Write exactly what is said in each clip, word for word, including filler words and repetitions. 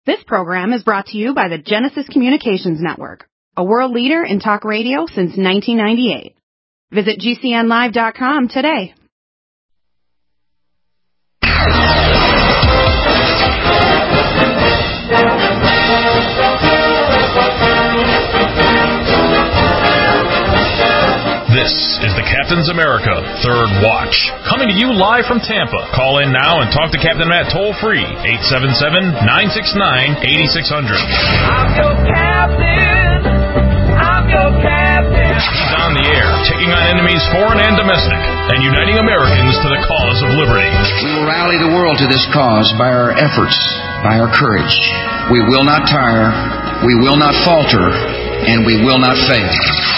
This program is brought to you by the Genesis Communications Network, a world leader in talk radio since nineteen ninety-eight. Visit G C N live dot com today. This is the Captain's America Third Watch, coming to you live from Tampa. Call in now and talk to Captain Matt toll-free, eight seven seven, nine six nine, eight six zero zero. I'm your captain. I'm your captain. He's on the air, taking on enemies foreign and domestic, and uniting Americans to the cause of liberty. We will rally the world to this cause by our efforts, by our courage. We will not tire, we will not falter, and we will not fail.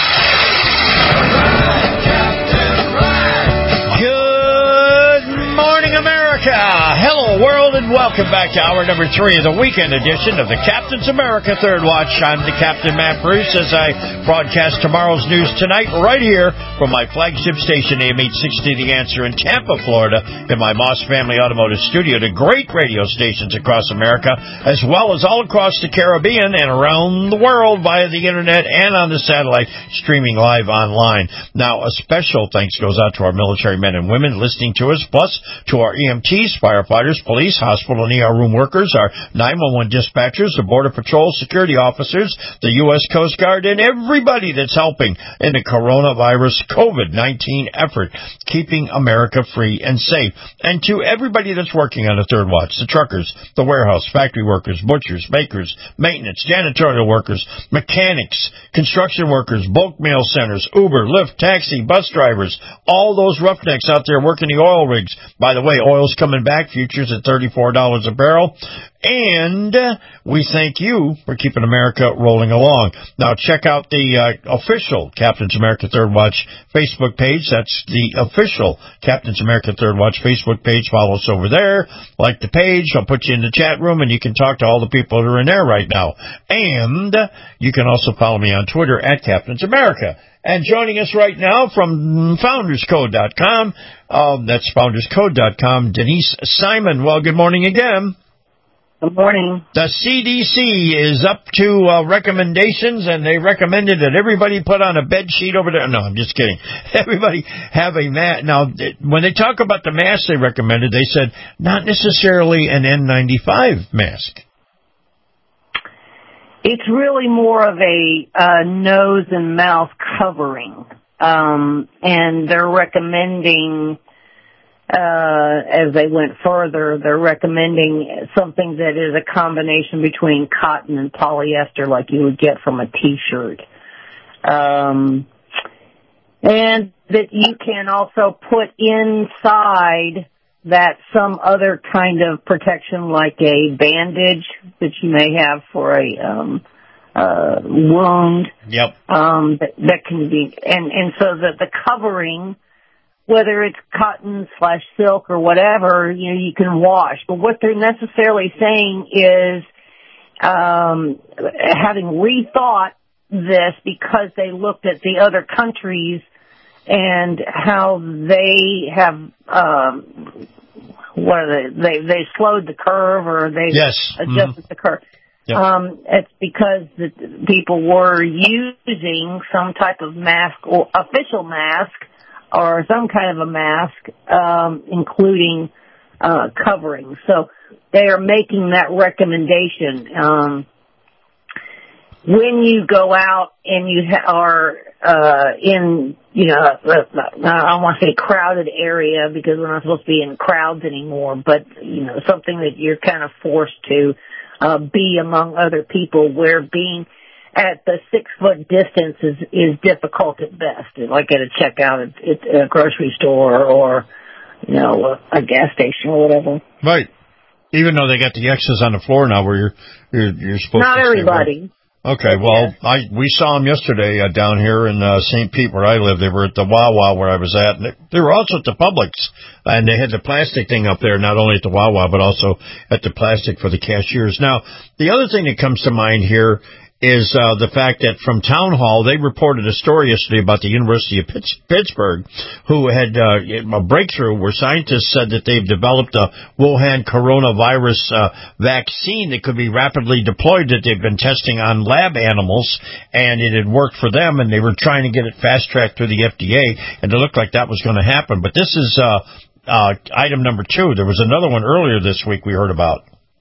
Good morning, America. Hello, world, and welcome back to hour number three of the weekend edition of the Captain's America Third Watch. I'm the Captain, Matt Bruce, as I broadcast tomorrow's news tonight right here from my flagship station, A M eight sixty The Answer in Tampa, Florida, in my Moss Family Automotive Studio, to great radio stations across America, as well as all across the Caribbean and around the world via the internet and on the satellite, streaming live online. Now, a special thanks goes out to our military men and women listening to us, plus to our E M Ts, firefighters, police, hospital and E R room workers, our nine one one dispatchers, the Border Patrol security officers, the U S Coast Guard, and everybody that's helping in the coronavirus COVID nineteen effort, keeping America free and safe. And to everybody that's working on the Third Watch, the truckers, the warehouse, factory workers, butchers, bakers, maintenance, janitorial workers, mechanics, construction workers, bulk mail centers, Uber, Lyft, taxi, bus drivers, all those roughnecks out there working the oil rigs. By the way, oil's coming back, futures at thirty-four dollars a barrel. And we thank you for keeping America rolling along. Now, check out the uh, official Captain's America Third Watch Facebook page. That's the official Captain's America Third Watch Facebook page. Follow us over there. Like the page. I'll put you in the chat room, and you can talk to all the people that are in there right now. And you can also follow me on Twitter at Captain's America. And joining us right now from Founders Code dot com, um, that's Founders Code dot com, Denise Simon. Well, good morning again. Good morning. The C D C is up to uh, recommendations, and they recommended that everybody put on a bed sheet over there. No, I'm just kidding. Everybody have a mask. Now, when they talk about the mask they recommended, they said not necessarily an N ninety-five mask. It's really more of a uh, nose and mouth covering, um, and they're recommending, uh, as they went further, they're recommending something that is a combination between cotton and polyester, like you would get from a T-shirt, um, and that you can also put inside that some other kind of protection, like a bandage that you may have for a um, uh, wound. Yep. Um, that, that can be, and, and so that the covering, whether it's cotton slash silk or whatever, you know, you can wash. But what they're necessarily saying is, um, having rethought this because they looked at the other countries and how they have, um, what are they, they, they slowed the curve or they yes. adjusted mm-hmm. the curve. Yep. Um, it's because the people were using some type of mask or official mask or some kind of a mask, um, including, uh, covering. So they are making that recommendation. Um, when you go out and you ha- are, uh, in, you know, I don't want to say crowded area because we're not supposed to be in crowds anymore, but, you know, something that you're kind of forced to, uh, be among other people where being at the six foot distance is, is difficult at best, like at a checkout at, at a grocery store or, you know, a gas station or whatever. Right. Even though they got the X's on the floor now where you're, you're, you're supposed not to. Not everybody. Right. Okay, well, I we saw them yesterday uh, down here in uh, Saint Pete where I live. They were at the Wawa where I was at. And they, they were also at the Publix, and they had the plastic thing up there, not only at the Wawa, but also at the plastic for the cashiers. Now, the other thing that comes to mind here is uh, the fact that from Town Hall, they reported a story yesterday about the University of Pitts- Pittsburgh, who had uh, a breakthrough where scientists said that they've developed a Wuhan coronavirus uh, vaccine that could be rapidly deployed, that they've been testing on lab animals, and it had worked for them, and they were trying to get it fast-tracked through the F D A, and it looked like that was going to happen. But this is uh, uh, item number two. There was another one earlier this week we heard about.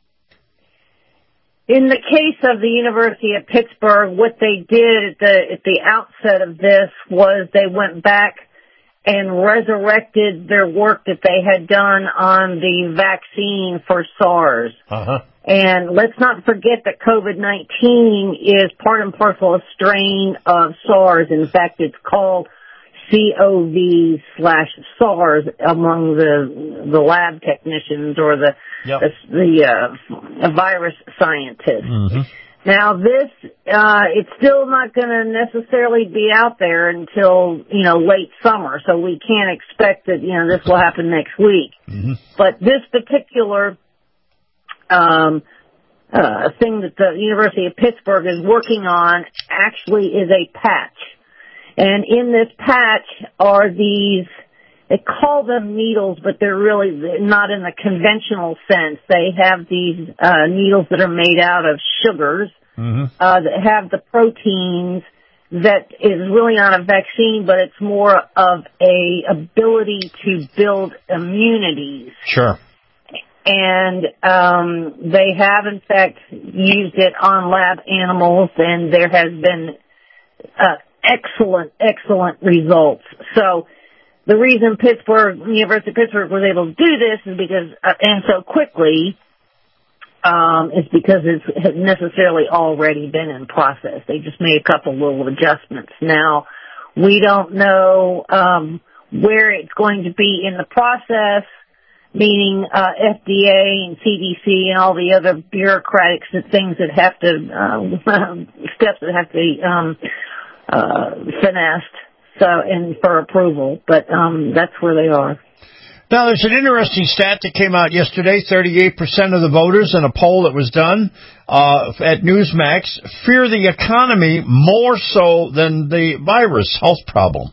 In the case of the University of Pittsburgh, what they did at the at the outset of this was they went back and resurrected their work that they had done on the vaccine for SARS. Uh-huh. And let's not forget that COVID nineteen is part and parcel a strain of SARS. In fact, it's called C O V slash SARS among the the lab technicians or the yep. the, the uh, virus scientists. Mm-hmm. Now this uh, it's still not going to necessarily be out there until you know late summer, so we can't expect that you know this will happen next week. Mm-hmm. But this particular um, uh, thing that the University of Pittsburgh is working on actually is a patch. And in this patch are these, they call them needles, but they're really not in the conventional sense. They have these uh, needles that are made out of sugars, mm-hmm. uh, that have the proteins that is really not a vaccine, but it's more of a ability to build immunities. Sure. And um, they have, in fact, used it on lab animals, and there has been uh, excellent, excellent results. So the reason Pittsburgh, University of Pittsburgh was able to do this is because, uh, and so quickly, um, is because it's has necessarily already been in process. They just made a couple little adjustments. Now, we don't know um, where it's going to be in the process, meaning uh, F D A and C D C and all the other bureaucratic things that have to, uh, steps that have to be um, uh, finessed so, and for approval. But um, that's where they are. Now, there's an interesting stat that came out yesterday. thirty-eight percent of the voters in a poll that was done uh, at Newsmax fear the economy more so than the virus health problem.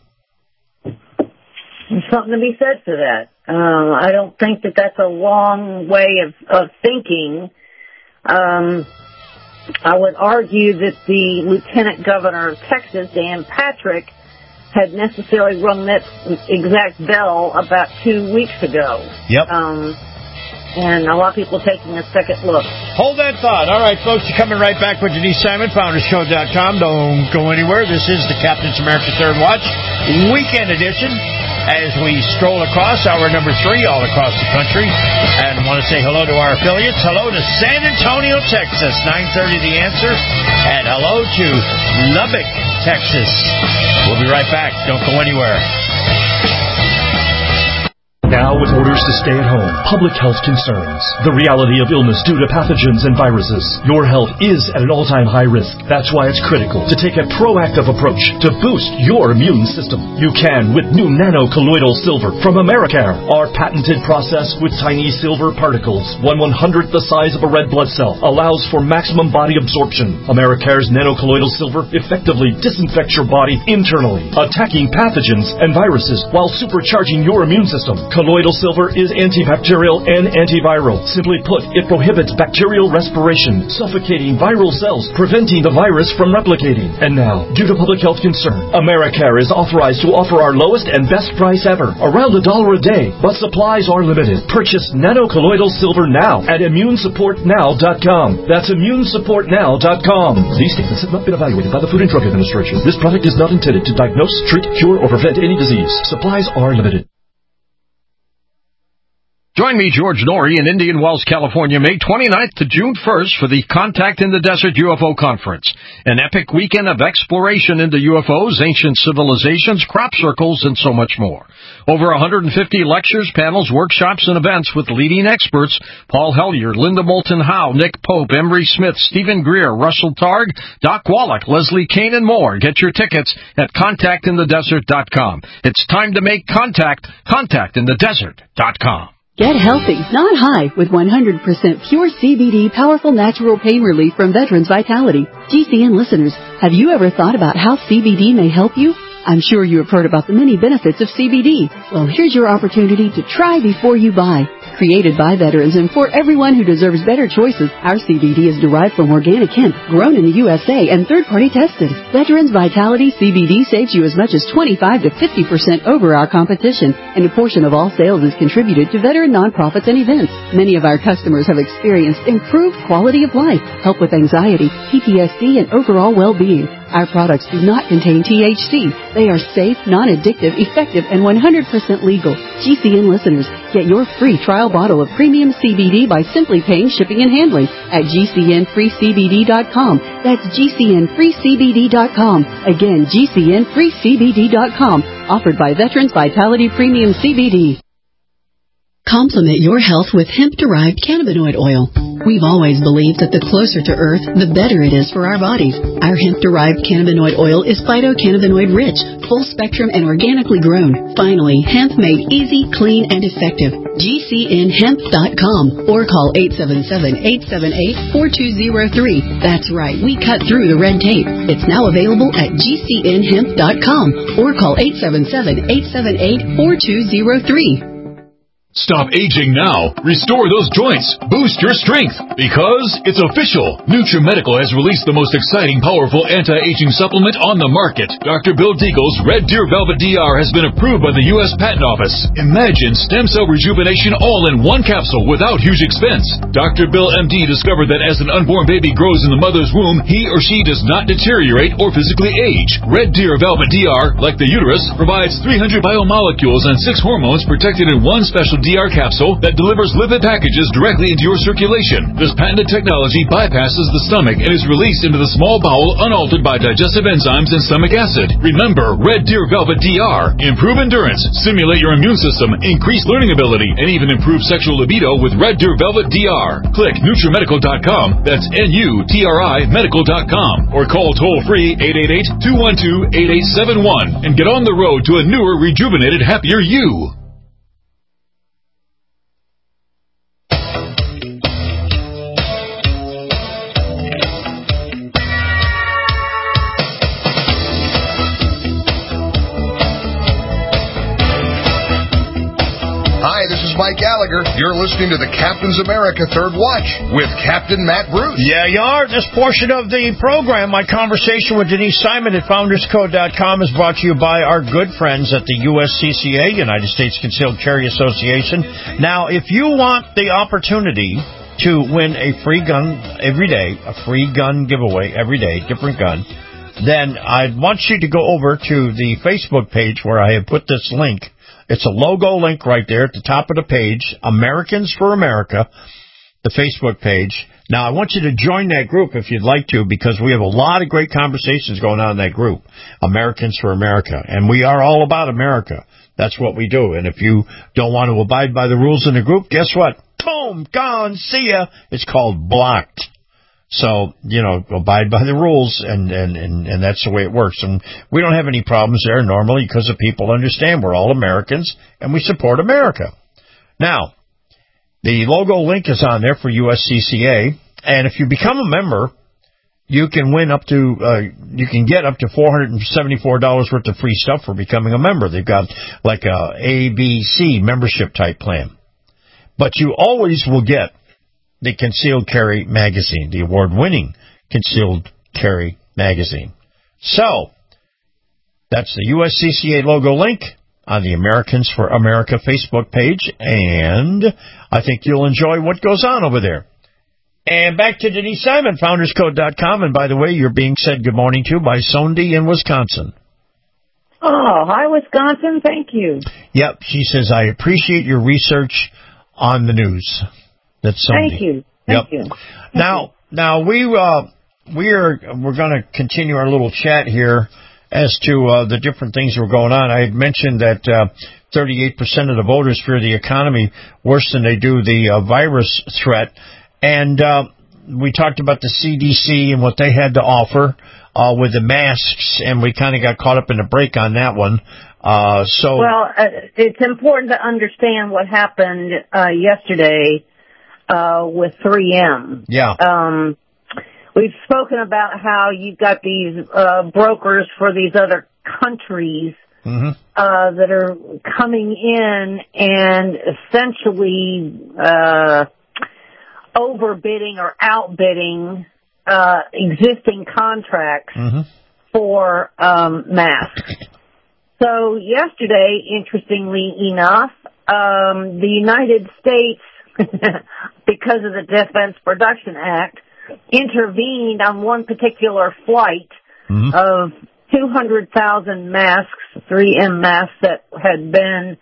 There's something to be said for that. Uh, I don't think that that's a wrong way of, of thinking. Um, I would argue that the Lieutenant Governor of Texas, Dan Patrick, had necessarily rung that exact bell about two weeks ago. Yep. Um, and a lot of people taking a second look. Hold that thought. All right, folks, you're coming right back with Denise Simon, founders show dot com. Don't go anywhere. This is the Captain's America Third Watch Weekend Edition as we stroll across hour number three all across the country. And want to say hello to our affiliates. Hello to San Antonio, Texas, nine thirty The Answer. And hello to Lubbock, Texas. We'll be right back. Don't go anywhere. Now, with orders to stay at home, public health concerns, the reality of illness due to pathogens and viruses, your health is at an all-time high risk. That's why it's critical to take a proactive approach to boost your immune system. You can with new nano-colloidal silver from Americare. Our patented process with tiny silver particles, one one-hundredth the size of a red blood cell, allows for maximum body absorption. Americare's nano-colloidal silver effectively disinfects your body internally, attacking pathogens and viruses while supercharging your immune system. Colloidal silver is antibacterial and antiviral. Simply put, it prohibits bacterial respiration, suffocating viral cells, preventing the virus from replicating. And now, due to public health concern, Americare is authorized to offer our lowest and best price ever, around a dollar a day, but supplies are limited. Purchase nano-colloidal silver now at immune support now dot com. That's immune support now dot com. These statements have not been evaluated by the Food and Drug Administration. This product is not intended to diagnose, treat, cure, or prevent any disease. Supplies are limited. Join me, George Norrie, in Indian Wells, California, May twenty-ninth to June first for the Contact in the Desert U F O Conference, an epic weekend of exploration into U F Os, ancient civilizations, crop circles, and so much more. Over one hundred fifty lectures, panels, workshops, and events with leading experts: Paul Hellyer, Linda Moulton Howe, Nick Pope, Emery Smith, Stephen Greer, Russell Targ, Doc Wallach, Leslie Kane, and more. Get your tickets at contact in the desert dot com. It's time to make contact. contact in the desert dot com. Get healthy, not high, with one hundred percent pure C B D powerful natural pain relief from Veterans Vitality. G C N listeners, have you ever thought about how C B D may help you? I'm sure you have heard about the many benefits of C B D. Well, here's your opportunity to try before you buy. Created by veterans and for everyone who deserves better choices, our C B D is derived from organic hemp, grown in the U S A and third-party tested. Veterans Vitality C B D saves you as much as twenty-five to fifty percent over our competition, and a portion of all sales is contributed to veteran nonprofits and events. Many of our customers have experienced improved quality of life, help with anxiety, P T S D, and overall well-being. Our products do not contain T H C. They are safe, non-addictive, effective, and one hundred percent legal. G C N listeners, get your free trial bottle of premium C B D by simply paying shipping and handling at G C N free C B D dot com. That's G C N free C B D dot com. Again, G C N free C B D dot com. Offered by Veterans Vitality Premium C B D. Complement your health with hemp-derived cannabinoid oil. We've always believed that the closer to Earth, the better it is for our bodies. Our hemp-derived cannabinoid oil is phytocannabinoid-rich, full-spectrum, and organically grown. Finally, hemp made easy, clean, and effective. G C N hemp dot com or call eight seven seven, eight seven eight, four two zero three. That's right, we cut through the red tape. It's now available at G C N hemp dot com or call eight seven seven, eight seven eight, four two zero three. Stop aging now. Restore those joints. Boost your strength. Because it's official. NutriMedical has released the most exciting, powerful anti-aging supplement on the market. Doctor Bill Deagle's Red Deer Velvet D R has been approved by the U S Patent Office. Imagine stem cell rejuvenation all in one capsule without huge expense. Doctor Bill M D discovered that as an unborn baby grows in the mother's womb, he or she does not deteriorate or physically age. Red Deer Velvet D R, like the uterus, provides three hundred biomolecules and six hormones protected in one special D R capsule that delivers lipid packages directly into your circulation. This patented technology bypasses the stomach and is released into the small bowel unaltered by digestive enzymes and stomach acid. Remember, Red Deer Velvet D R. Improve endurance, stimulate your immune system, increase learning ability, and even improve sexual libido with Red Deer Velvet D R. Click NutriMedical dot com, that's N U T R I medical dot com, or call toll-free eight eight eight, two one two, eight eight seven one and get on the road to a newer, rejuvenated, happier you. Mike Gallagher. You're listening to the Captain's America Third Watch with Captain Matt Bruce. Yeah, you are. This portion of the program, my conversation with Denise Simon at Founders Code dot com, is brought to you by our good friends at the U S C C A, United States Concealed Carry Association. Now, if you want the opportunity to win a free gun every day, a free gun giveaway every day, different gun, then I want you to go over to the Facebook page where I have put this link. It's a logo link right there at the top of the page, Americans for America, the Facebook page. Now, I want you to join that group if you'd like to, because we have a lot of great conversations going on in that group, Americans for America. And we are all about America. That's what we do. And if you don't want to abide by the rules in the group, guess what? Boom, gone, see ya. It's called blocked. So, you know, abide by the rules, and, and, and, and that's the way it works. And we don't have any problems there normally because the people understand we're all Americans and we support America. Now, the logo link is on there for U S C C A, and if you become a member, you can win up to, uh, you can get up to four hundred seventy-four dollars worth of free stuff for becoming a member. They've got like a A B C membership type plan. But you always will get the Concealed Carry Magazine, the award-winning Concealed Carry Magazine. So, that's the U S C C A logo link on the Americans for America Facebook page, and I think you'll enjoy what goes on over there. And back to Denise Simon, Founders Code dot com, and by the way, you're being said good morning to by Sondi in Wisconsin. Oh, hi, Wisconsin. Thank you. Yep, she says, I appreciate your research on the news. That's Sondi. Thank you. Thank yep. you. Thank now, you. now we uh, we are we're going to continue our little chat here as to uh, the different things that were going on. I had mentioned that uh, thirty-eight percent of the voters fear the economy worse than they do the uh, virus threat, and uh, we talked about the C D C and what they had to offer uh, with the masks, and we kind of got caught up in the break on that one. Uh, so well, uh, it's important to understand what happened uh, yesterday uh, with three M. Yeah. Um, we've spoken about how you've got these uh, brokers for these other countries mm-hmm. uh, that are coming in and essentially uh, overbidding or outbidding uh, existing contracts mm-hmm. for um, masks. So yesterday, interestingly enough, um, the United States, because of the Defense Production Act, intervened on one particular flight mm-hmm. of two hundred thousand masks, three M masks that had been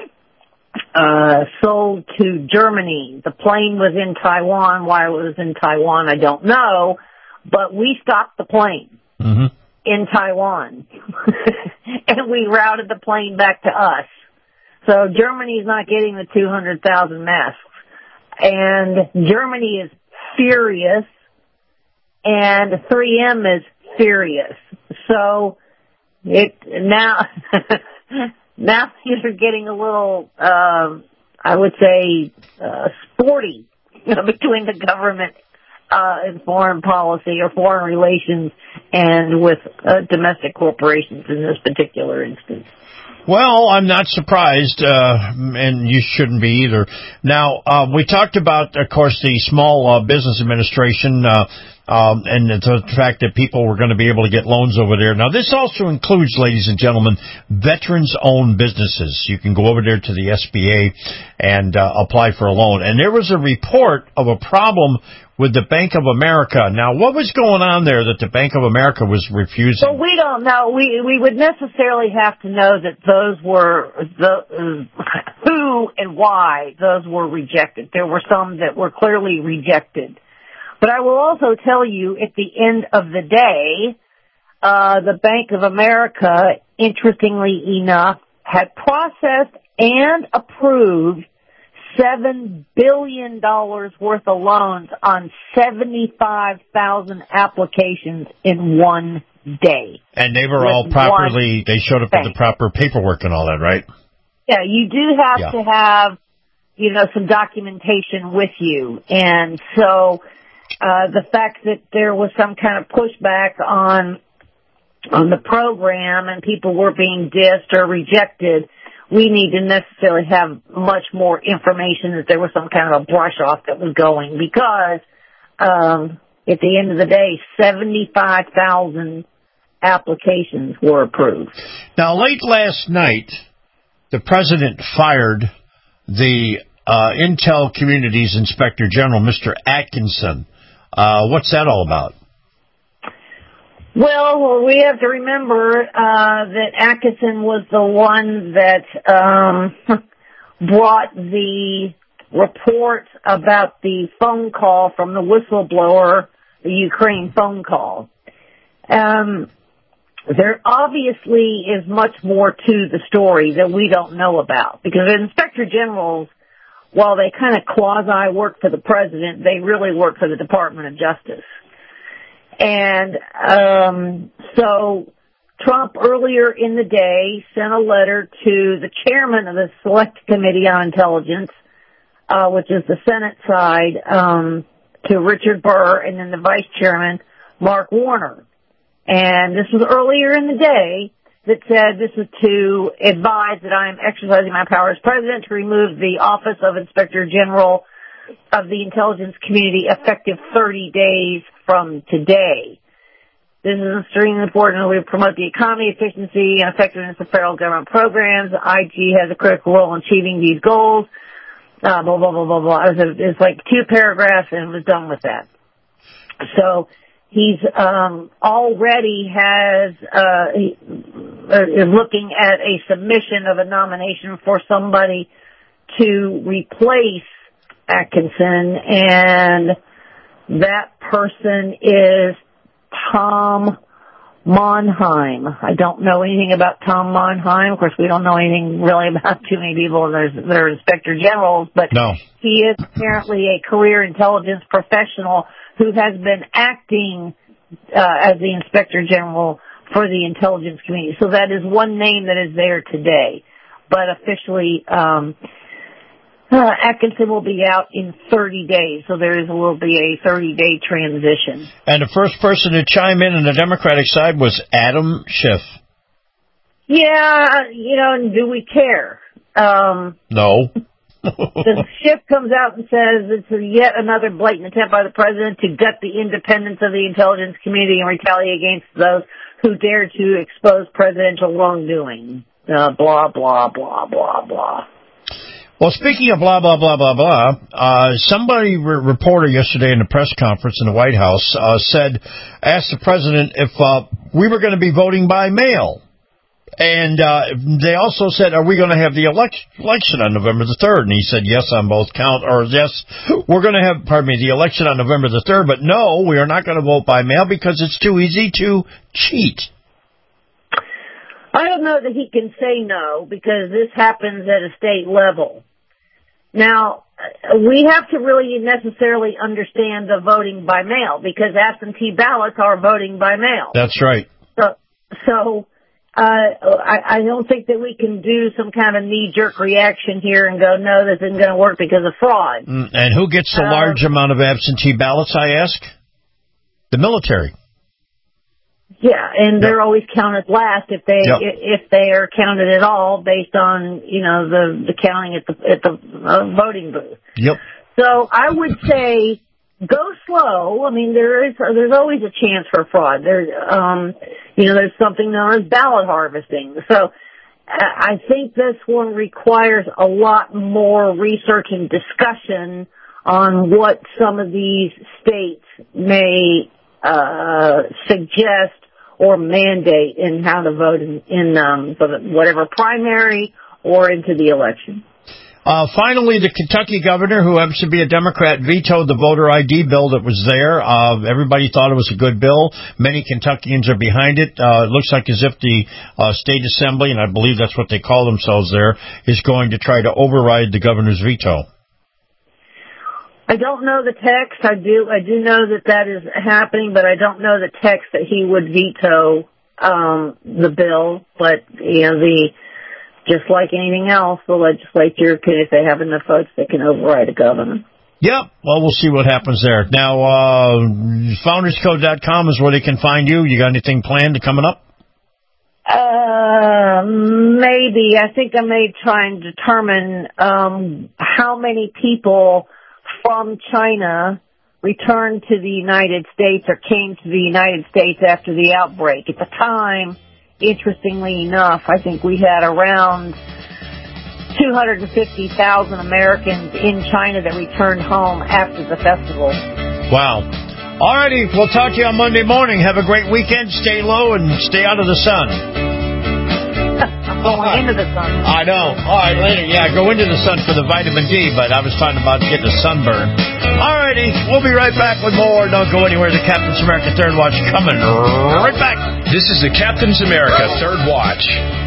uh, sold to Germany. The plane was in Taiwan. Why it was in Taiwan, I don't know, but we stopped the plane. Mm-hmm. in Taiwan, and we routed the plane back to us. So Germany's not getting the two hundred thousand masks. And Germany is furious, and three M is furious. So it now, now things are getting a little, uh, I would say, uh, sporty between the government Uh, in foreign policy or foreign relations and with uh, domestic corporations in this particular instance. Well, I'm not surprised, uh, and you shouldn't be either. Now, uh, we talked about, of course, the Small uh, Business Administration, uh, um, and the fact that people were going to be able to get loans over there. Now, this also includes, ladies and gentlemen, veterans-owned businesses. You can go over there to the S B A and uh, apply for a loan. And there was a report of a problem with the Bank of America. Now, what was going on there that the Bank of America was refusing? Well, we don't know. We we would necessarily have to know that those were the uh, who and why those were rejected. There were some that were clearly rejected. But I will also tell you, at the end of the day, uh, the Bank of America, interestingly enough, had processed and approved seven billion dollars worth of loans on seventy-five thousand applications in one day. And they were all properly, they showed up with the proper paperwork and all that, right? Yeah, you do have yeah. to have, you know, some documentation with you. And so, uh, the fact that there was some kind of pushback on, on the program and people were being dissed or rejected, we need to necessarily have much more information that there was some kind of a brush off that was going, because um, at the end of the day, seventy-five thousand applications were approved. Now, late last night, the president fired the uh, Intel Communities Inspector General, Mister Atkinson. Uh, what's that all about? Well, we have to remember uh, that Atkinson was the one that um, brought the report about the phone call from the whistleblower, the Ukraine phone call. Um, there obviously is much more to the story that we don't know about, because the inspector generals, while they kind of quasi work for the president, they really work for the Department of Justice. And um, so Trump earlier in the day sent a letter to the chairman of the Select Committee on Intelligence, uh, which is the Senate side, um, to Richard Burr, and then the vice chairman, Mark Warner. And this was earlier in the day that said this is to advise that I am exercising my power as president to remove the office of Inspector General of the intelligence community effective thirty days from today. This is extremely important that we promote the economy, efficiency, and effectiveness of federal government programs. I G has a critical role in achieving these goals. Uh, blah, blah, blah, blah, blah. It was, it was like two paragraphs and was done with that. So he's um, already has uh, he, uh, is looking at a submission of a nomination for somebody to replace Atkinson, and that person is Tom Monheim. I don't know anything about Tom Monheim. Of course, we don't know anything really about too many people. There's, there are inspector generals, but no. He is apparently a career intelligence professional who has been acting uh, as the inspector general for the intelligence community. So that is one name that is there today. But officially, um, uh, Atkinson will be out in thirty days. So there is, will be a thirty-day transition. And the first person to chime in on the Democratic side was Adam Schiff. Yeah, you know, and do we care? Um, no. The Schiff comes out and says it's a yet another blatant attempt by the president to gut the independence of the intelligence community and retaliate against those who dare to expose presidential wrongdoing. Uh, blah, blah, blah, blah, blah. Well, speaking of blah, blah, blah, blah, blah, uh, somebody, re- reporter yesterday in the press conference in the White House, uh, said, asked the president if uh, we were going to be voting by mail. And uh, they also said, are we going to have the elect- election on November the third? And he said, yes, on both count, or yes, we're going to have, pardon me, the election on November the third, but no, we are not going to vote by mail because it's too easy to cheat. I don't know that he can say no because this happens at a state level. Now, we have to really necessarily understand the voting by mail because absentee ballots are voting by mail. That's right. So, so uh, I, I don't think that we can do some kind of knee-jerk reaction here and go, no, this isn't going to work because of fraud. Mm, and who gets the uh, large amount of absentee ballots, I ask? The military. Yeah, and they're yep. always counted last if they yep. if they are counted at all based on, you know, the the counting at the at the uh, voting booth. Yep. So I would say go slow. I mean, there is there's always a chance for fraud. There, um, you know, there's something known as ballot harvesting. So I think this one requires a lot more research and discussion on what some of these states may uh suggest or mandate in how to vote in, in um, whatever primary or into the election. Uh, finally, the Kentucky governor, who happens to be a Democrat, vetoed the voter I D bill that was there. Uh, everybody thought it was a good bill. Many Kentuckians are behind it. Uh, it looks like as if the uh, state assembly, and I believe that's what they call themselves there, is going to try to override the governor's veto. I don't know the text. I do I do know that that is happening, but I don't know the text that he would veto um, the bill. But, you know, the just like anything else, the legislature can, if they have enough votes, they can override a governor. Yep. Well, we'll see what happens there. Now, uh, founders code dot com is where they can find you. You got anything planned coming up? Uh, maybe. I think I may try and determine um, how many people from China returned to the United States or came to the United States after the outbreak. At the time, interestingly enough, I think we had around two hundred fifty thousand Americans in China that returned home after the festival. Wow. All righty, we'll talk to you on Monday morning. Have a great weekend. Stay low and stay out of the sun. I'm going into the sun. I know. All right, later. Yeah, go into the sun for the vitamin D, but I was talking about getting a sunburn. All righty, we'll be right back with more. Don't go anywhere. The Captain's America Third Watch coming right back. This is the Captain's America Third Watch.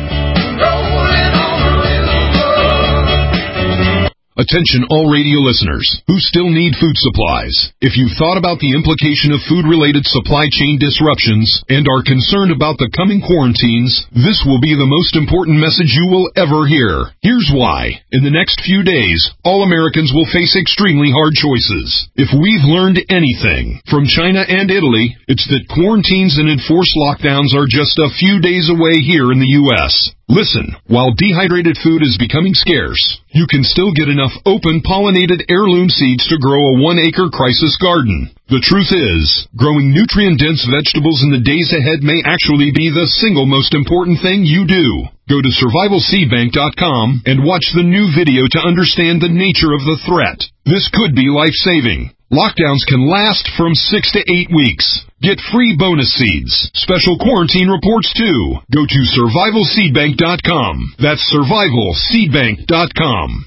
Attention all radio listeners who still need food supplies. If you've thought about the implication of food-related supply chain disruptions and are concerned about the coming quarantines, this will be the most important message you will ever hear. Here's why. In the next few days, all Americans will face extremely hard choices. If we've learned anything from China and Italy, it's that quarantines and enforced lockdowns are just a few days away here in the U S Listen, while dehydrated food is becoming scarce, you can still get enough open pollinated heirloom seeds to grow a one-acre crisis garden. The truth is, growing nutrient-dense vegetables in the days ahead may actually be the single most important thing you do. Go to survival seed bank dot com and watch the new video to understand the nature of the threat. This could be life-saving. Lockdowns can last from six to eight weeks. Get free bonus seeds, special quarantine reports too. Go to survival seed bank dot com. That's survival seed bank dot com.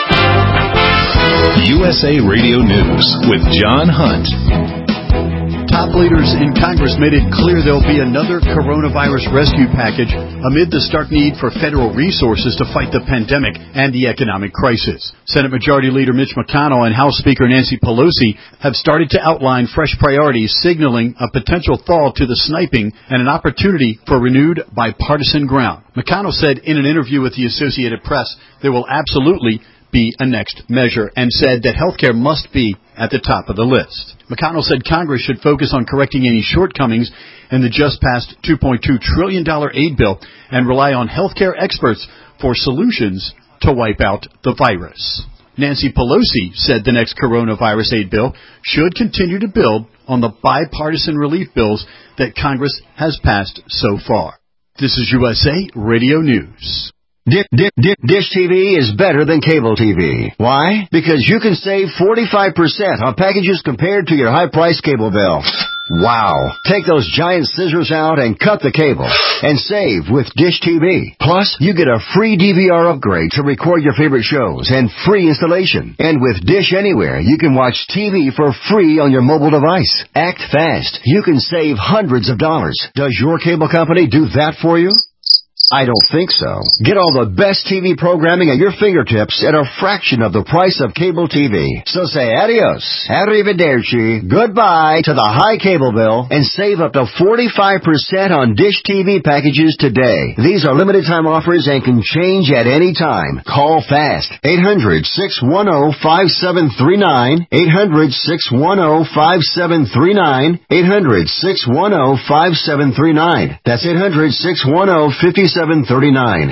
U S A Radio News with John Hunt. Top leaders in Congress made it clear there'll be another coronavirus rescue package amid the stark need for federal resources to fight the pandemic and the economic crisis. Senate Majority Leader Mitch McConnell and House Speaker Nancy Pelosi have started to outline fresh priorities, signaling a potential thaw to the sniping and an opportunity for renewed bipartisan ground. McConnell said in an interview with the Associated Press there will absolutely be a next measure and said that health care must be at the top of the list. McConnell said Congress should focus on correcting any shortcomings in the just-passed two point two trillion dollars aid bill and rely on health care experts for solutions to wipe out the virus. Nancy Pelosi said the next coronavirus aid bill should continue to build on the bipartisan relief bills that Congress has passed so far. This is U S A Radio News. Dish, dish, dish T V is better than cable T V. Why? Because you can save forty-five percent on packages compared to your high-priced cable bill. Wow. Take those giant scissors out and cut the cable and save with Dish T V. Plus, you get a free D V R upgrade to record your favorite shows and free installation. And with Dish Anywhere, you can watch T V for free on your mobile device. Act fast. You can save hundreds of dollars. Does your cable company do that for you? I don't think so. Get all the best T V programming at your fingertips at a fraction of the price of cable T V. So say adios, arrivederci, goodbye to the high cable bill and save up to forty-five percent on Dish T V packages today. These are limited time offers and can change at any time. Call fast. eight hundred, six one zero, five seven three nine. eight hundred, six one zero, five seven three nine. eight hundred, six one zero, five seven three nine. That's eight hundred, six one zero, five seven three nine.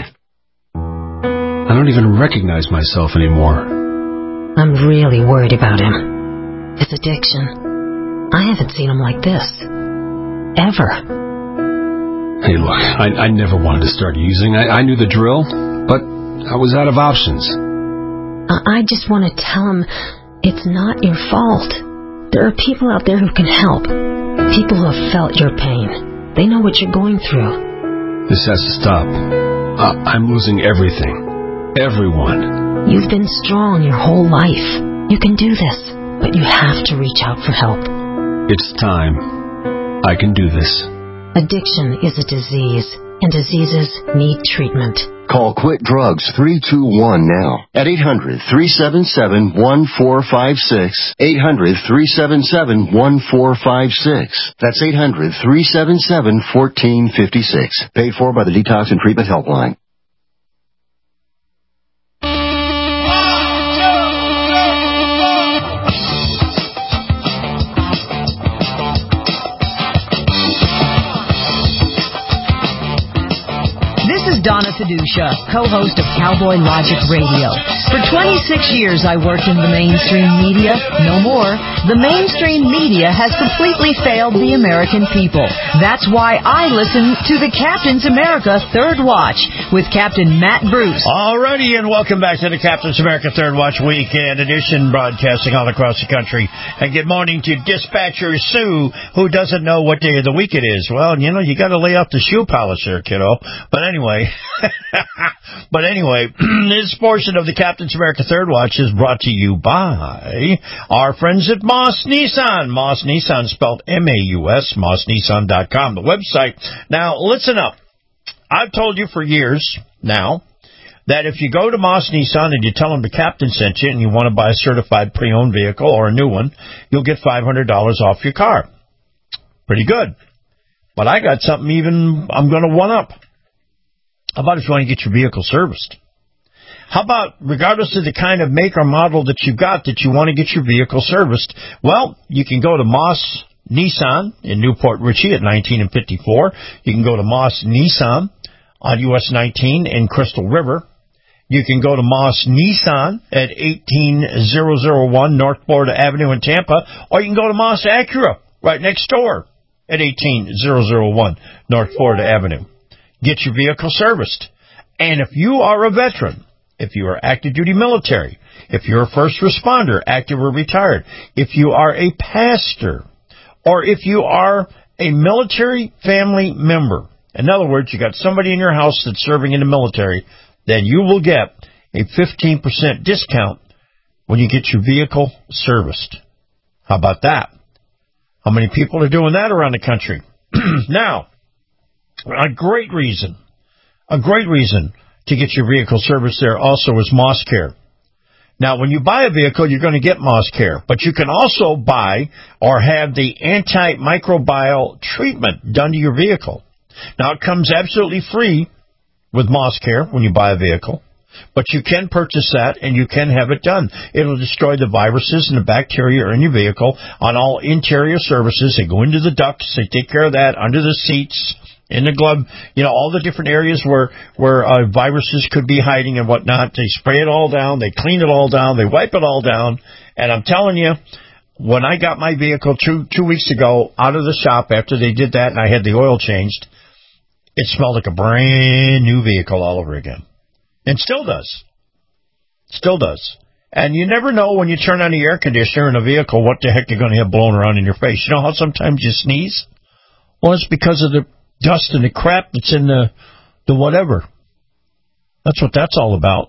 I don't even recognize myself anymore. I'm really worried about him. His addiction. I haven't seen him like this. Ever. Hey, look, I, I never wanted to start using. I, I knew the drill, but I was out of options. I, I just want to tell him it's not your fault. There are people out there who can help. People who have felt your pain. They know what you're going through. This has to stop. Uh, I'm losing everything. Everyone. You've been strong your whole life. You can do this, but you have to reach out for help. It's time. I can do this. Addiction is a disease, and diseases need treatment. Call Quit Drugs three two one now at eight hundred, three seven seven, one four five six. eight hundred, three seven seven, one four five six. That's eight hundred, three seven seven, one four five six. Paid for by the Detox and Treatment Helpline. Donna Fiducia, co-host of Cowboy Logic Radio. For twenty-six years, I worked in the mainstream media. No more. The mainstream media has completely failed the American people. That's why I listen to the Captain's America Third Watch with Captain Matt Bruce. Alrighty, and welcome back to the Captain's America Third Watch Weekend Edition, broadcasting all across the country. And good morning to Dispatcher Sue, who doesn't know what day of the week it is. Well, you know, you got to lay off the shoe polish there, kiddo. But anyway... but anyway, this portion of the Captain's America Third Watch is brought to you by our friends at Moss Nissan. Moss Nissan, spelled M A U S, moss nissan dot com, the website. Now, listen up. I've told you for years now that if you go to Moss Nissan and you tell them the captain sent you and you want to buy a certified pre-owned vehicle or a new one, you'll get five hundred dollars off your car. Pretty good. But I got something even I'm going to one-up. How about if you want to get your vehicle serviced? How about, regardless of the kind of make or model that you've got, that you want to get your vehicle serviced? Well, you can go to Moss Nissan in Newport Richey at nineteen and fifty-four. You can go to Moss Nissan on U S nineteen in Crystal River. You can go to Moss Nissan at eighteen thousand one North Florida Avenue in Tampa, or you can go to Moss Acura right next door at eighteen thousand one North Florida Avenue. Get your vehicle serviced. And if you are a veteran, if you are active duty military, if you're a first responder, active or retired, if you are a pastor, or if you are a military family member, in other words, you got somebody in your house that's serving in the military, then you will get a fifteen percent discount when you get your vehicle serviced. How about that? How many people are doing that around the country? Now, a great reason, a great reason to get your vehicle serviced there also is MossCare. Now, when you buy a vehicle, you're going to get MossCare, but you can also buy or have the antimicrobial treatment done to your vehicle. Now, it comes absolutely free with MossCare when you buy a vehicle, but you can purchase that and you can have it done. It'll destroy the viruses and the bacteria in your vehicle on all interior surfaces. They go into the ducts. They take care of that under the seats, in the glove, you know, all the different areas where, where uh, viruses could be hiding and whatnot. They spray it all down. They clean it all down. They wipe it all down. And I'm telling you, when I got my vehicle two, two weeks ago out of the shop after they did that and I had the oil changed, it smelled like a brand new vehicle all over again. And still does. Still does. And you never know when you turn on the air conditioner in a vehicle what the heck you're going to have blowing around in your face. You know how sometimes you sneeze? Well, it's because of the dust and the crap that's in the the whatever. That's what that's all about.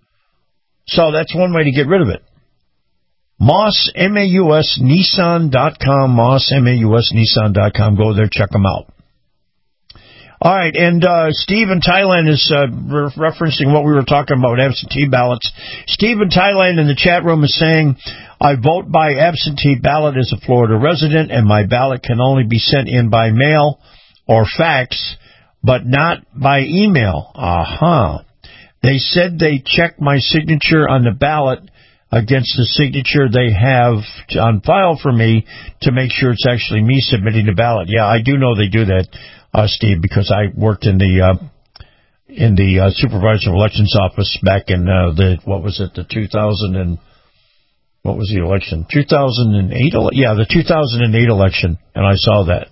So that's one way to get rid of it. Moss, M A U S, Nissan dot com, Moss, M A U S, Nissan dot com. Go there, check them out. All right, and uh, Steve in Thailand is uh, re- referencing what we were talking about, absentee ballots. Steve in Thailand in the chat room is saying, I vote by absentee ballot as a Florida resident, and my ballot can only be sent in by mail or fax, but not by email. Uh-huh. They said they checked my signature on the ballot against the signature they have to, on file for me to make sure it's actually me submitting the ballot. Yeah, I do know they do that, uh, Steve, because I worked in the uh, in the uh, supervisor of elections office back in uh, the, what was it, the two thousand and, what was the election? two thousand eight? Yeah, the two thousand eight election, and I saw that.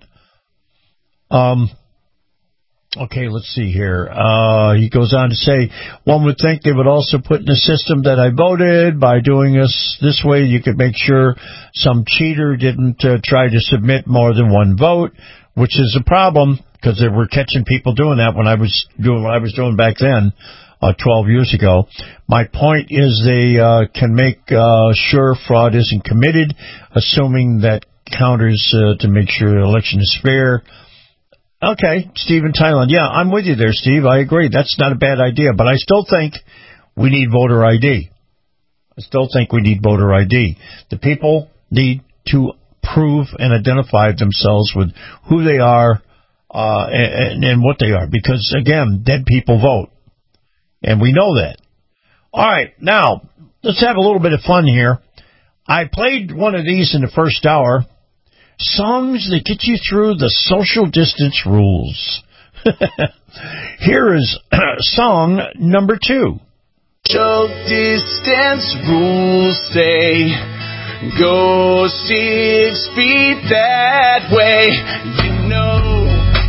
Um, okay, let's see here. Uh, he goes on to say, one would think they would also put in the system that I voted. By doing this this way, you could make sure some cheater didn't uh, try to submit more than one vote, which is a problem because they were catching people doing that when I was doing what I was doing back then, uh, twelve years ago. My point is they uh, can make uh, sure fraud isn't committed, assuming that counters uh, to make sure the election is fair. Okay, Steve in Thailand. Yeah, I'm with you there, Steve. I agree. That's not a bad idea, but I still think we need voter I D. I still think we need voter I D. The people need to prove and identify themselves with who they are uh, and, and what they are, because, again, dead people vote, and we know that. All right, now, let's have a little bit of fun here. I played one of these in the first hour. Songs that get you through the social distance rules. Here is song number two. Social distance rules say go six feet that way. You know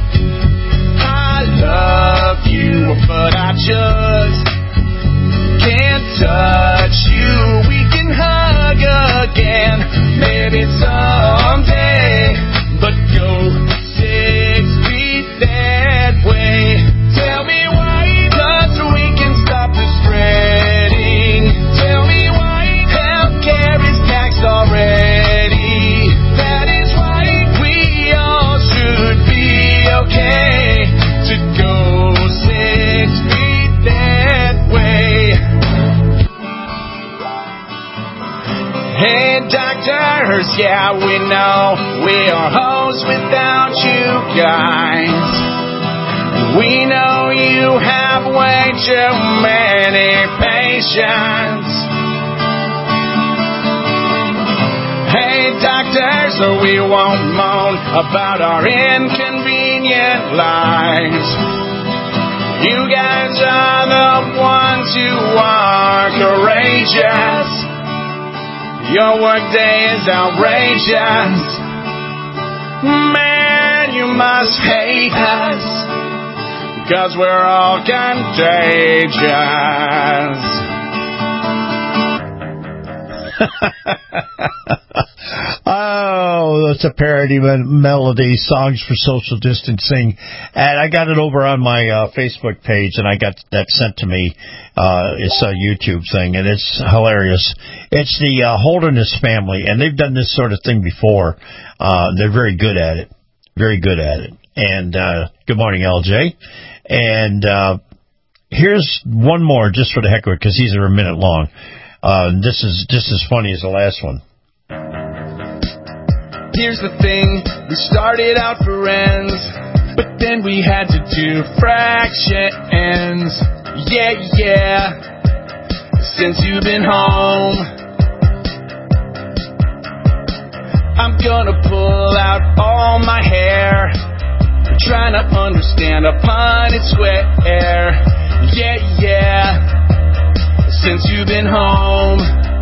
I love you, but I just can't touch you. We can hug again, maybe someday, but go six feet that way. Tell me why, just so we can stop the spreading. Tell me why healthcare is taxed already. That is why we all should be okay to go six feet that way. Hey doctors, yeah we know we are hoes without you guys. We know you have way too many patients. Hey doctors, so we won't moan about our inconvenient lives. You guys are the ones who are courageous. Your workday is outrageous. Man, you must hate us, 'cause we're all contagious. Oh, a parody melody, songs for social distancing, and I got it over on my uh, Facebook page, and I got that sent to me. Uh, it's a YouTube thing, and it's hilarious. It's the uh, Holderness family, and they've done this sort of thing before. Uh, they're very good at it, very good at it. And uh, good morning, L J. And uh, here's one more, just for the heck of it, because these are a minute long. Uh, this is just as funny as the last one. Here's the thing, we started out friends, but then we had to do fractions. Yeah, yeah, since you've been home, I'm gonna pull out all my hair, trying to understand upon its square. Yeah, yeah, since you've been home,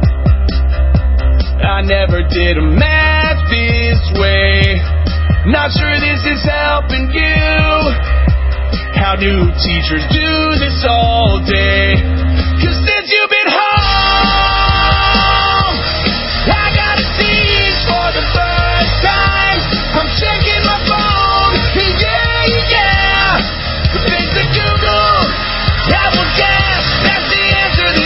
I never did math this way. Not sure this is helping you. How do teachers do this all day? 'Cause since you've been home, I gotta teach for the first time. I'm checking my phone. Yeah, yeah. Thanks to Google, I will guess that's the answer they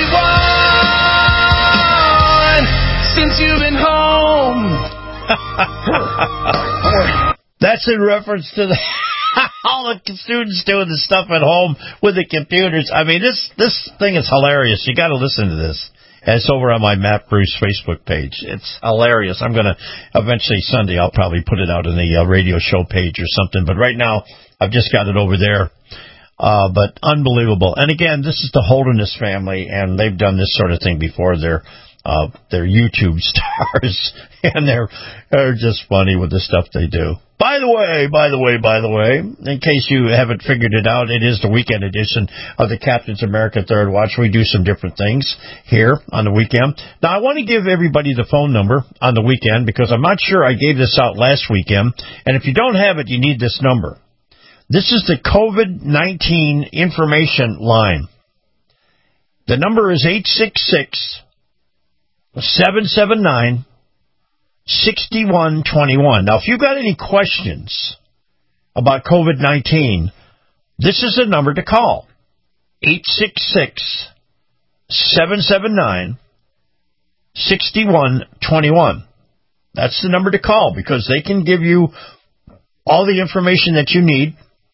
want. Since you've been home. That's in reference to the all the students doing the stuff at home with the computers. I mean, this this thing is hilarious. You got to listen to this. And it's over on my Matt Bruce Facebook page. It's hilarious. I'm going to eventually Sunday, I'll probably put it out on the uh, radio show page or something. But right now, I've just got it over there. Uh, but unbelievable. And again, this is the Holderness family, and they've done this sort of thing before. They're uh, they're YouTube stars, and they're they're just funny with the stuff they do. By the way, by the way, by the way, in case you haven't figured it out, it is the weekend edition of the Captain's America Third Watch. We do some different things here on the weekend. Now, I want to give everybody the phone number on the weekend because I'm not sure I gave this out last weekend. And if you don't have it, you need this number. This is the COVID nineteen information line. The number is eight six six, seven seven nine, six one two one. Now, if you've got any questions about COVID nineteen, this is the number to call. eight six six, seven seven nine, six one two one. That's the number to call because they can give you all the information that you need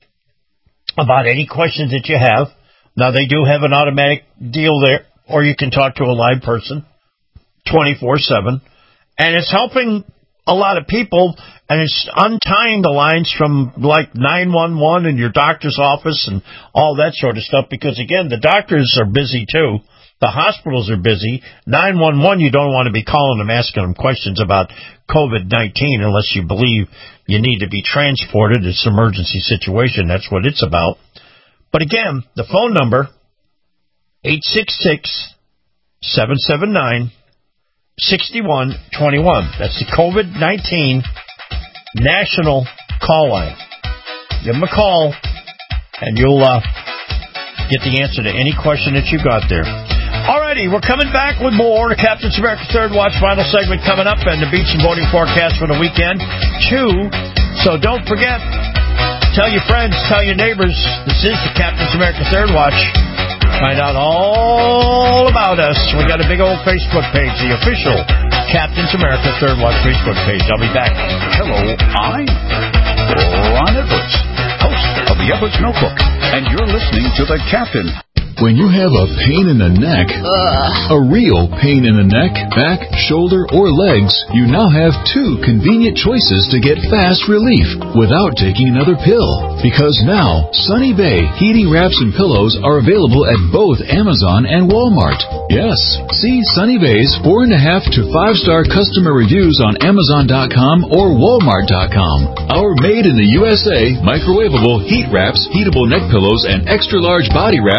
about any questions that you have. Now, they do have an automatic deal there, or you can talk to a live person twenty-four seven. And it's helping a lot of people, and it's untying the lines from, like, nine one one and your doctor's office and all that sort of stuff, because, again, the doctors are busy, too. The hospitals are busy. nine one one, you don't want to be calling them, asking them questions about COVID nineteen unless you believe you need to be transported. It's an emergency situation. That's what it's about. But, again, the phone number, eight six six, seven seven nine, six one two one. That's the COVID nineteen national call line. Give them a call, and you'll uh, get the answer to any question that you got there. Alrighty, we're coming back with more. The Captain's America Third Watch final segment coming up, and the beach and voting forecast for the weekend, too. So don't forget, tell your friends, tell your neighbors, this is the Captain's America Third Watch. Find out all about us. We got a big old Facebook page, the official Captain's America Third Watch Facebook page. I'll be back. Hello, I'm Ron Edwards, host of the Edwards Notebook, and you're listening to The Captain. When you have a pain in the neck, Ugh. a real pain in the neck, back, shoulder, or legs, you now have two convenient choices to get fast relief without taking another pill. Because now, Sunny Bay heating wraps and pillows are available at both Amazon and Walmart. Yes, see Sunny Bay's four and a half to five star customer reviews on Amazon dot com or Walmart dot com. Our made in the U S A microwavable heat wraps, heatable neck pillows, and extra large body wraps are designed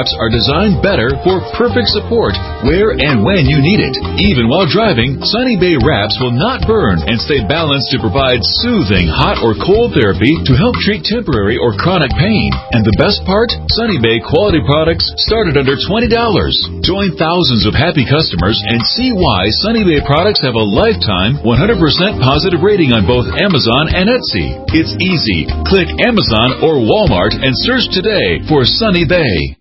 designed better for perfect support where and when you need it. Even while driving, Sunny Bay wraps will not burn and stay balanced to provide soothing hot or cold therapy to help treat temporary or chronic pain. And the best part? Sunny Bay quality products start at under twenty dollars. Join thousands of happy customers and see why Sunny Bay products have a lifetime one hundred percent positive rating on both Amazon and Etsy. It's easy. Click Amazon or Walmart and search today for Sunny Bay.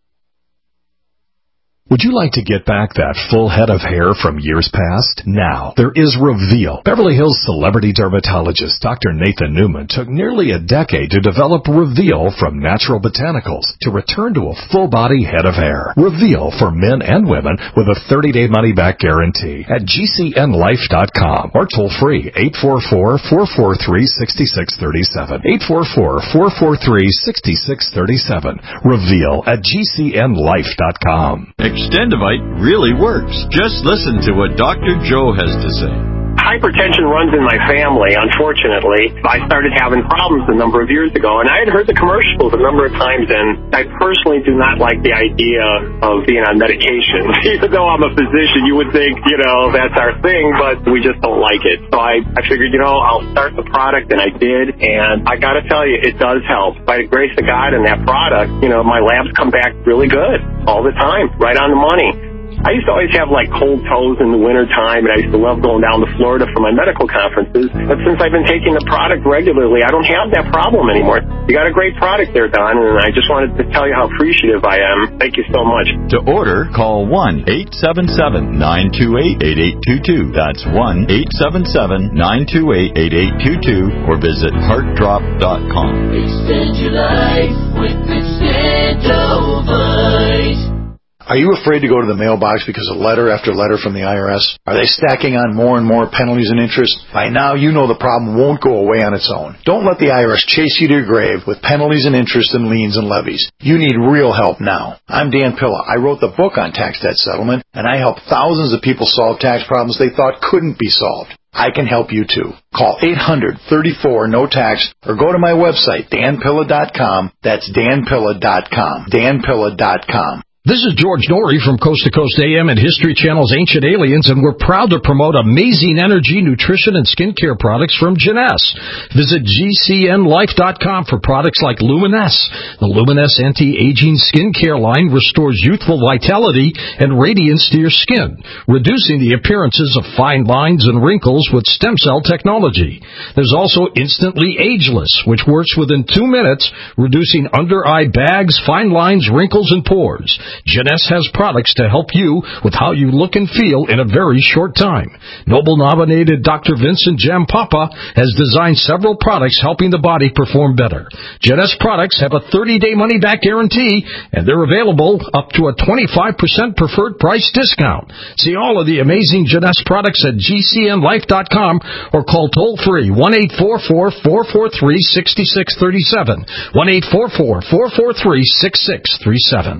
Would you like to get back that full head of hair from years past? Now, there is Reveal. Beverly Hills celebrity dermatologist Doctor Nathan Newman took nearly a decade to develop Reveal from natural botanicals to return to a full-body head of hair. Reveal for men and women with a thirty-day money-back guarantee at G C N life dot com or toll-free eight four four, four four three, six six three seven. eight four four, four four three, six six three seven. Reveal at G C N life dot com. Extendivite really works. Just listen to what Doctor Joe has to say. Hypertension runs in my family, unfortunately. I started having problems a number of years ago, and I had heard the commercials a number of times, and I personally do not like the idea of being on medication. Even though I'm a physician, you would think, you know, that's our thing, but we just don't like it. So I, I figured, you know, I'll start the product, and I did, and I got to tell you, it does help. By the grace of God and that product, you know, my labs come back really good all the time, right on the money. I used to always have, like, cold toes in the wintertime, and I used to love going down to Florida for my medical conferences. But since I've been taking the product regularly, I don't have that problem anymore. You got a great product there, Don, and I just wanted to tell you how appreciative I am. Thank you so much. To order, call one eight seven seven, nine two eight, eight eight two two. That's one eight seven seven, nine two eight, eight eight two two, or visit heart drop dot com. Extend your life with Extendovite. Are you afraid to go to the mailbox because of letter after letter from the I R S? Are they stacking on more and more penalties and interest? By now, you know the problem won't go away on its own. Don't let the I R S chase you to your grave with penalties and interest and liens and levies. You need real help now. I'm Dan Pilla. I wrote the book on tax debt settlement, and I help thousands of people solve tax problems they thought couldn't be solved. I can help you too. Call eight hundred, thirty-four, no tax or go to my website, dan pilla dot com. That's dan pilla dot com. dan pilla dot com. This is George Norrie from Coast to Coast A M and History Channel's Ancient Aliens, and we're proud to promote amazing energy, nutrition, and skincare products from Jeunesse. Visit G C N life dot com for products like Luminesse. The Luminesse anti-aging skincare line restores youthful vitality and radiance to your skin, reducing the appearances of fine lines and wrinkles with stem cell technology. There's also Instantly Ageless, which works within two minutes, reducing under-eye bags, fine lines, wrinkles, and pores. Jeunesse has products to help you with how you look and feel in a very short time. Nobel-nominated Doctor Vincent Jampapa has designed several products helping the body perform better. Jeunesse products have a thirty-day money-back guarantee, and they're available up to a twenty-five percent preferred price discount. See all of the amazing Jeunesse products at G C N life dot com or call toll-free one eight four four, four four three, six six three seven, one eight four four, four four three, six six three seven.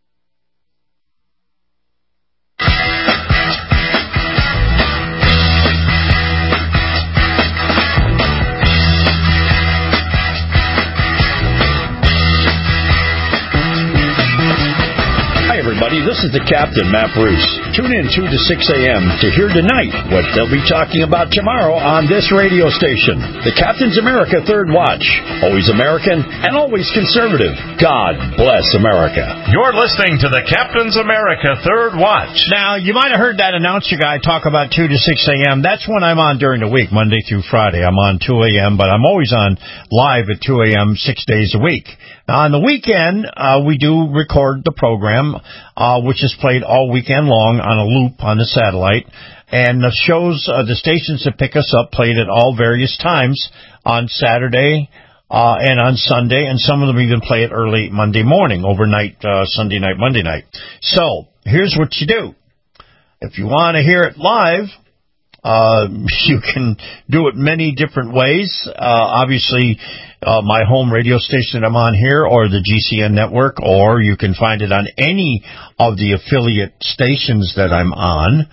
This is the Captain, Matt Bruce. Tune in two to six a.m. to hear tonight what they'll be talking about tomorrow on this radio station. The Captain's America Third Watch. Always American and always conservative. God bless America. You're listening to the Captain's America Third Watch. Now, you might have heard that announcer guy talk about two to six a.m. That's when I'm on during the week, Monday through Friday. I'm on two a.m., but I'm always on live at two a.m. six days a week. Now, on the weekend, uh, we do record the program, uh, which is played all weekend long on a loop on the satellite. And the shows, uh, the stations that pick us up played at all various times on Saturday uh, and on Sunday, and some of them even play it early Monday morning, overnight, uh, Sunday night, Monday night. So, here's what you do. If you want to hear it live, Uh, you can do it many different ways. Uh, obviously, uh, my home radio station that I'm on here, or the G C N network, or you can find it on any of the affiliate stations that I'm on.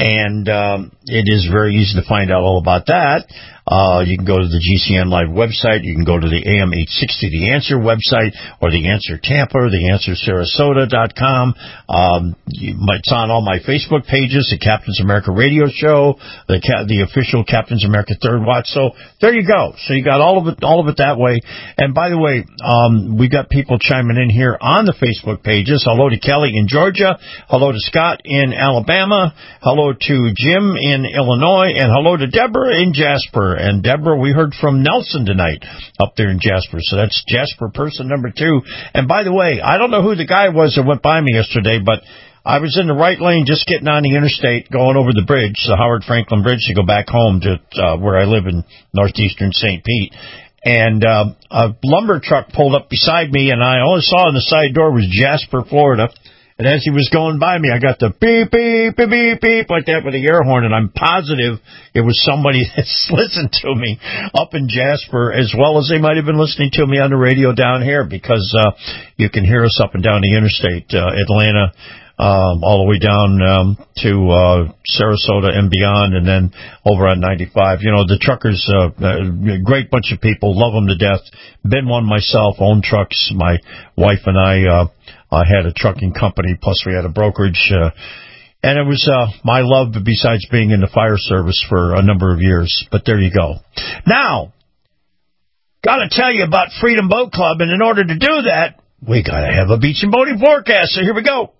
And um, it is very easy to find out all about that. Uh, you can go to the G C N Live website. You can go to the A M eight sixty The Answer website, or The Answer Tampa, or the answer sarasota dot com. Um, you, it's on all my Facebook pages, the Captain's America Radio Show, the the official Captain's America Third Watch. So there you go. So you got all of it, all of it that way. And by the way, um, we got people chiming in here on the Facebook pages. Hello to Kelly in Georgia. Hello to Scott in Alabama. Hello to Jim in Illinois, and hello to Deborah in Jasper. And Deborah, we heard from Nelson tonight up there in Jasper. So that's Jasper person number two. And by the way, I don't know who the guy was that went by me yesterday, but I was in the right lane just getting on the interstate, going over the bridge, the Howard Franklin Bridge, to go back home to uh, where I live in northeastern Saint Pete. And uh, a lumber truck pulled up beside me, and I only saw in the side door was Jasper, Florida. And as he was going by me, I got the beep, beep, beep, beep, beep, like that with the air horn, and I'm positive it was somebody that's listened to me up in Jasper, as well as they might have been listening to me on the radio down here, because uh, you can hear us up and down the interstate, uh, Atlanta, um, all the way down um, to uh, Sarasota and beyond, and then over on ninety-five. You know, the truckers, uh, a great bunch of people, love them to death. Been one myself, own trucks. My wife and I uh, I had a trucking company, plus we had a brokerage, uh, and it was uh, my love besides being in the fire service for a number of years. But there you go. Now, got to tell you about Freedom Boat Club, and in order to do that, we got to have a beach and boating forecast. So here we go.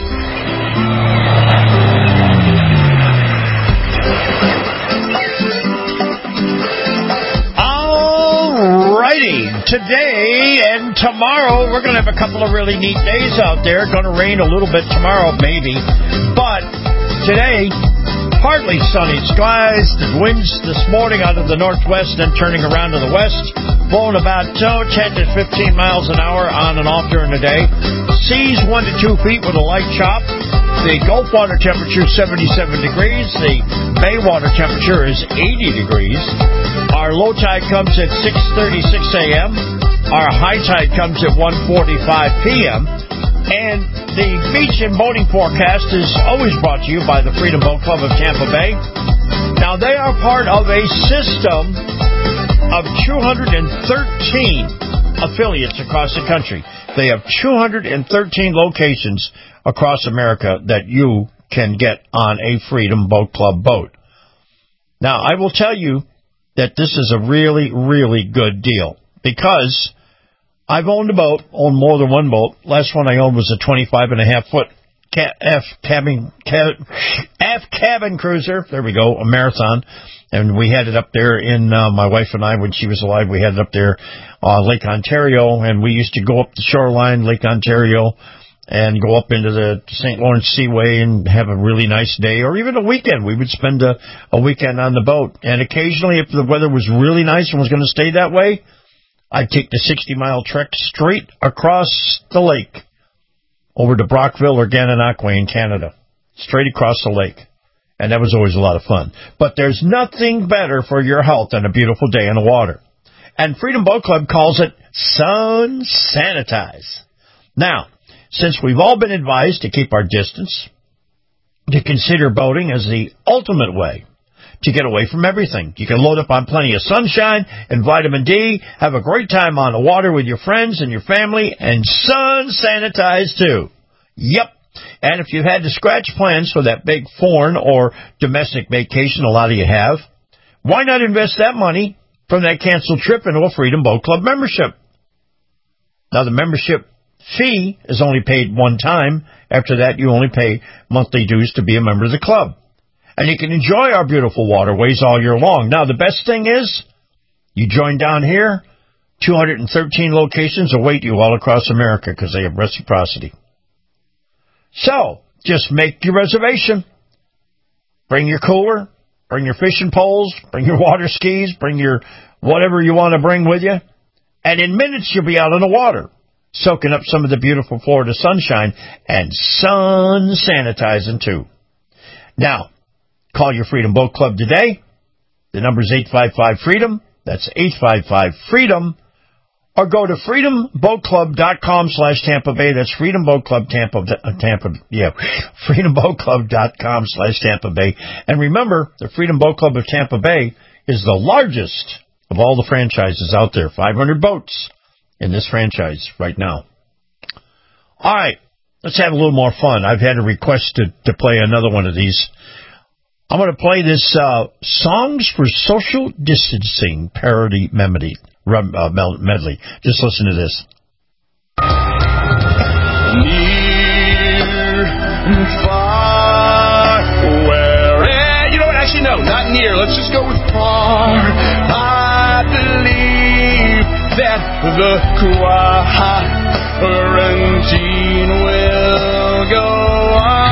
Today and tomorrow, we're going to have a couple of really neat days out there. Going to rain a little bit tomorrow, maybe. But today, partly sunny skies. The winds this morning out of the northwest, then turning around to the west, blowing about oh, ten to fifteen miles an hour on and off during the day. Seas one to two feet with a light chop. The Gulf water temperature is seventy-seven degrees. The Bay water temperature is eighty degrees. Our low tide comes at six thirty-six a.m. Our high tide comes at one forty-five p.m. And the beach and boating forecast is always brought to you by the Freedom Boat Club of Tampa Bay. Now, they are part of a system of two hundred thirteen affiliates across the country. They have two hundred thirteen locations across America that you can get on a Freedom Boat Club boat. Now, I will tell you that this is a really, really good deal, because I've owned a boat, owned more than one boat. Last one I owned was a twenty-five and a half foot ca- F cabin, cabin, F cabin cruiser. There we go, a Marathon. And we had it up there in, uh, my wife and I, when she was alive, we had it up there, uh, Lake Ontario, and we used to go up the shoreline, Lake Ontario, and go up into the Saint Lawrence Seaway and have a really nice day, or even a weekend. We would spend a, a weekend on the boat. And occasionally, if the weather was really nice and was going to stay that way, I'd take the sixty-mile trek straight across the lake over to Brockville or Gananoque in Canada, straight across the lake. And that was always a lot of fun. But there's nothing better for your health than a beautiful day in the water. And Freedom Boat Club calls it Sun Sanitize. Now, since we've all been advised to keep our distance, to consider boating as the ultimate way to get away from everything. You can load up on plenty of sunshine and vitamin D, have a great time on the water with your friends and your family, and sun sanitize too. Yep. And if you had to scratch plans for that big foreign or domestic vacation a lot of you have, why not invest that money from that canceled trip into a Freedom Boat Club membership? Now, the membership fee is only paid one time. After that, you only pay monthly dues to be a member of the club. And you can enjoy our beautiful waterways all year long. Now, the best thing is, you join down here, two hundred thirteen locations await you all across America because they have reciprocity. So, just make your reservation. Bring your cooler, bring your fishing poles, bring your water skis, bring your whatever you want to bring with you. And in minutes, you'll be out on the water, soaking up some of the beautiful Florida sunshine and sun sanitizing too. Now, call your Freedom Boat Club today. The number is eight five five, FREEDOM. That's eight five five, FREEDOM. or go to freedom boat club dot com slash Tampa Bay. That's Freedom Boat Club Tampa, uh, Tampa, yeah, freedom boat club dot com slash Tampa Bay. And remember, the Freedom Boat Club of Tampa Bay is the largest of all the franchises out there. five hundred boats in this franchise right now. All right, let's have a little more fun. I've had a request to, to play another one of these. I'm going to play this uh, Songs for Social Distancing parody medley. Uh, medley. Just listen to this. Near and far, where... Eh, you know what? Actually, no, not near. Let's just go with far. I believe that the quarantine will go on.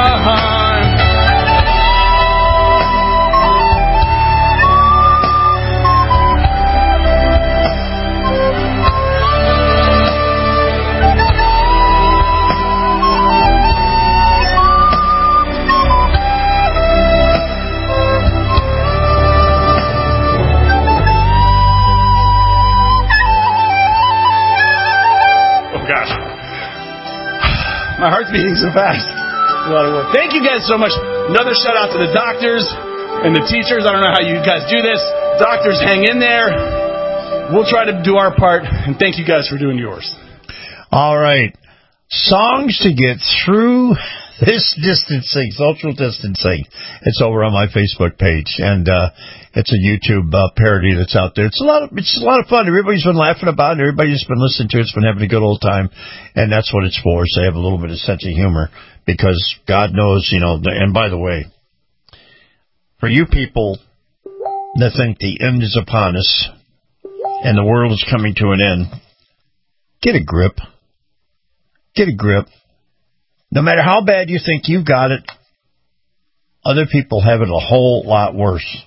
My heart's beating so fast. It's a lot of work. Thank you guys so much. Another shout out to the doctors and the teachers. I don't know how you guys do this. Doctors, hang in there. We'll try to do our part. And thank you guys for doing yours. All right. Songs to get through this distancing, social distancing. It's over on my Facebook page, and uh, it's a YouTube uh, parody that's out there. It's a lot of it's a lot of fun. Everybody's been laughing about it. Everybody's been listening to it. It's been having a good old time, and that's what it's for. So they have a little bit of sense of humor, because God knows, you know. And by the way, for you people that think the end is upon us and the world is coming to an end, get a grip. Get a grip. No matter how bad you think you got it, other people have it a whole lot worse.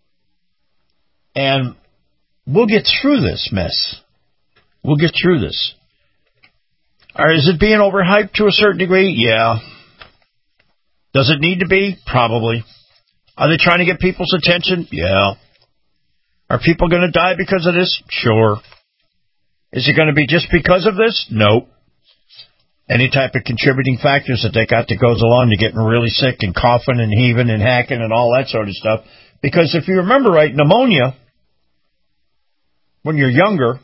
And we'll get through this mess. We'll get through this. Or is it being overhyped to a certain degree? Yeah. Does it need to be? Probably. Are they trying to get people's attention? Yeah. Are people going to die because of this? Sure. Is it going to be just because of this? Nope. Any type of contributing factors that they got that goes along to getting really sick and coughing and heaving and hacking and all that sort of stuff. Because if you remember right, pneumonia, when you're younger,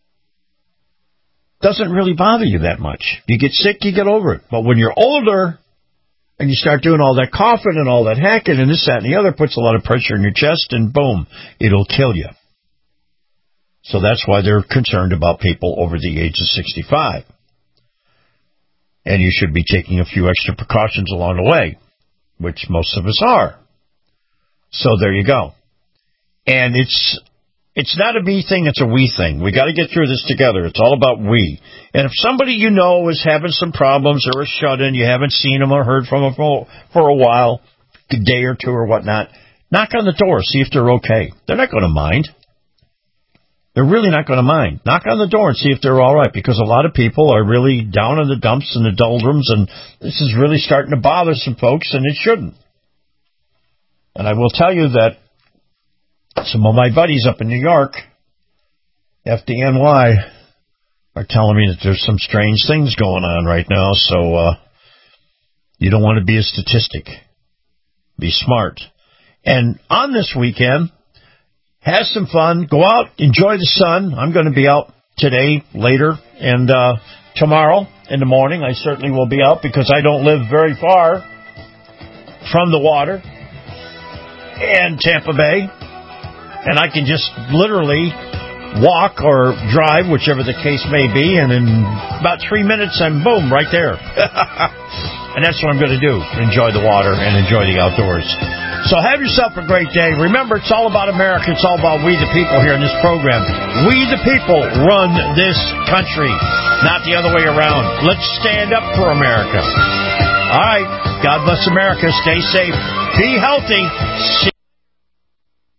doesn't really bother you that much. You get sick, you get over it. But when you're older and you start doing all that coughing and all that hacking and this, that, and the other, puts a lot of pressure in your chest, and boom, it'll kill you. So that's why they're concerned about people over the age of sixty-five. And you should be taking a few extra precautions along the way, which most of us are. So there you go. And it's it's not a me thing, it's a we thing. We got to get through this together. It's all about we. And if somebody you know is having some problems or a shut-in, you haven't seen them or heard from them for, for a while, a day or two or whatnot, knock on the door, see if they're okay. They're not going to mind. They're really not going to mind. Knock on the door and see if they're all right, because a lot of people are really down in the dumps and the doldrums, and this is really starting to bother some folks, and it shouldn't. And I will tell you that some of my buddies up in New York, F D N Y, are telling me that there's some strange things going on right now, so uh, you don't want to be a statistic. Be smart. And on this weekend, have some fun. Go out, enjoy the sun. I'm going to be out today, later, and uh, tomorrow in the morning. I certainly will be out because I don't live very far from the water and Tampa Bay. And I can just literally walk or drive, whichever the case may be, and in about three minutes, I'm boom, right there. And that's what I'm going to do, enjoy the water and enjoy the outdoors. So have yourself a great day. Remember, it's all about America. It's all about we the people here in this program. We the people run this country, not the other way around. Let's stand up for America. All right. God bless America. Stay safe. Be healthy. See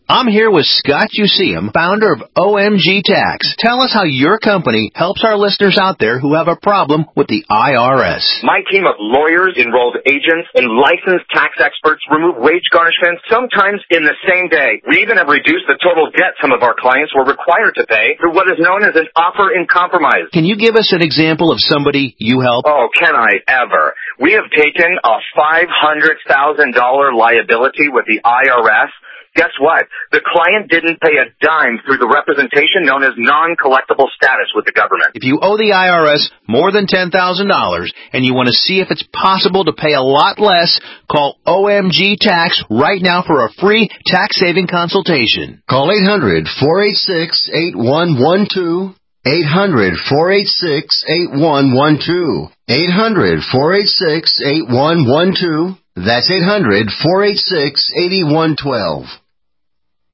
I'm here with Scott Useum, founder of O M G Tax. Tell us how your company helps our listeners out there who have a problem with the I R S. My team of lawyers, enrolled agents, and licensed tax experts remove wage garnishments, sometimes in the same day. We even have reduced the total debt some of our clients were required to pay through what is known as an offer in compromise. Can you give us an example of somebody you help? Oh, can I ever? We have taken a five hundred thousand dollars liability with the I R S. Guess what? The client didn't pay a dime through the representation known as non-collectible status with the government. If you owe the I R S more than ten thousand dollars and you want to see if it's possible to pay a lot less, call O M G Tax right now for a free tax-saving consultation. Call eight hundred, four eight six, eight one one two. eight hundred, four eight six, eight one one two. eight hundred, four eight six, eight one one two. That's eight hundred, four eight six, eight one one two.